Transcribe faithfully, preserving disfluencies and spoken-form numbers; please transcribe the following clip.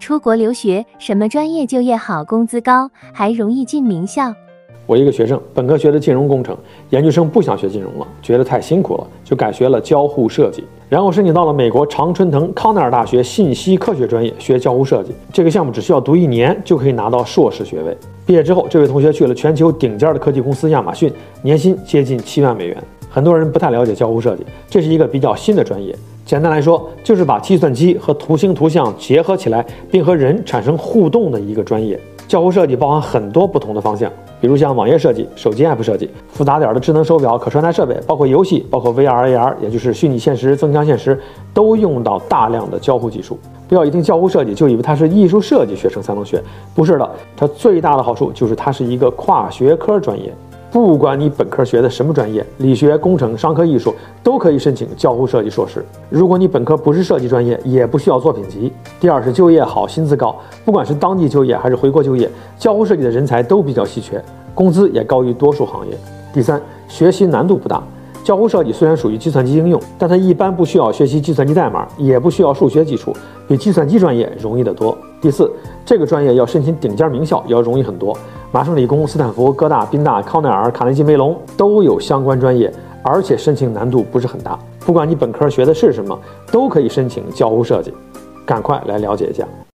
出国留学，什么专业就业好，工资高，还容易进名校？ 我一个学生，本科学的金融工程，研究生不想学金融了，觉得太辛苦了，就改学了交互设计，然后申请到了美国常春藤康奈尔大学信息科学专业学交互设计。这个项目只需要读一年就可以拿到硕士学位。毕业之后，这位同学去了全球顶尖的科技公司亚马逊，年薪接近七万美元。很多人不太了解交互设计，这是一个比较新的专业。简单来说，就是把计算机和图形图像结合起来，并和人产生互动的一个专业。交互设计包含很多不同的方向，比如像网页设计、手机 app 设计，复杂点的智能手表、可穿戴设备，包括游戏，包括 V R、A R， 也就是虚拟现实、增强现实，都用到大量的交互技术。不要一听交互设计就以为它是艺术设计学生才能学，不是的，它最大的好处就是它是一个跨学科专业。不管你本科学的什么专业，理学、工程、商科、艺术都可以申请交互设计硕士。如果你本科不是设计专业，也不需要作品集。第二是就业好，薪资高，不管是当地就业还是回国就业，交互设计的人才都比较稀缺，工资也高于多数行业。第三，学习难度不大。交互设计虽然属于计算机应用，但它一般不需要学习计算机代码，也不需要数学基础，比计算机专业容易得多。第四，这个专业要申请顶尖名校要容易很多，麻省理工、斯坦福、哥大、宾大、康奈尔、卡内基梅隆都有相关专业，而且申请难度不是很大。不管你本科学的是什么，都可以申请交互设计。赶快来了解一下。